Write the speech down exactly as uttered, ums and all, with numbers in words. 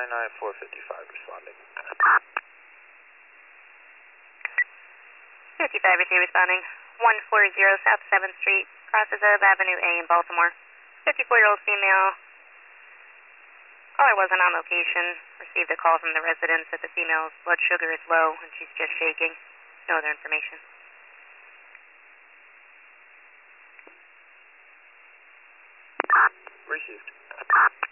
nine nine four fifty-five responding. fifty-five is here responding. one forty South seventh Street, crosses of Avenue A in Baltimore. fifty-four-year-old female. Caller wasn't on location. Received a call from the residence that the female's blood sugar is low and she's just shaking. No other information. Received.